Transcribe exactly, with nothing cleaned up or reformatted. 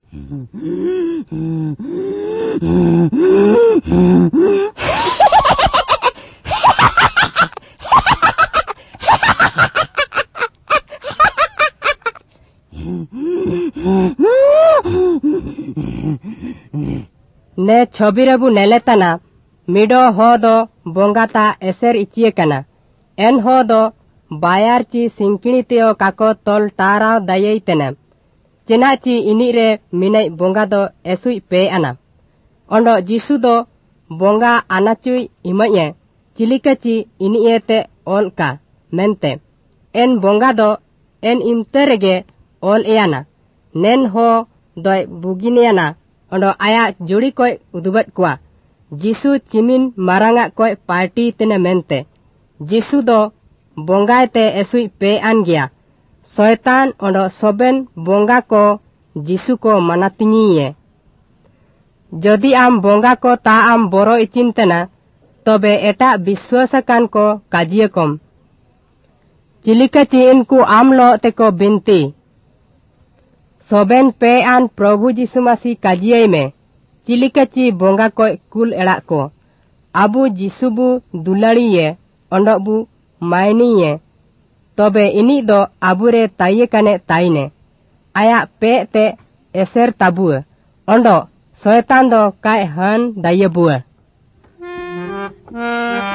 ने छवि रेबु नेलेतना मिडो हो दो बोंगाता एसर इचिए कना एन हो दो बायार ची सिंकिणी तेओ काको तोल टाराव दाये तेना चेना ची इनी रे मिनाई बोंगा दो एसुई पे आना ओंडो जिसु दो बोंगा आनाचुई इमाये चिलिका ची इनी एते ओल का मेंते एन बोंगा दो एन इंते रेगे ओल एयाना नेन हो दोय बुगिनियाना ओंडो आया जुड़ी कोई उदुबट कुआ जिसु चिमिन मारांगा कोई पार्टी तेने मेंते जिसु दो बोंगाय ते एसुई पे आन गया शैतान ओंडो सोबेन बोंगा को जिसु को मनातिंगिए जदि आम बोंगा को ता आम बोरो इचिंतना तबे एटा विश्वासकान को काजिए कम चिलिका ची इनको आम लो ते को बिनती सोबेन पे आन प्रभु जिसु मसी काजिए में चिलिका ची बोंगा को कुल एड़ा को आबू जिसुबू दुलाड़िए ओंडोबू मायनीए तबे इनी दो आबुरे ताइये कने ताइने आया पे ते एसेर ताबुए ओंडो शैतान दो काय हन दाये बुए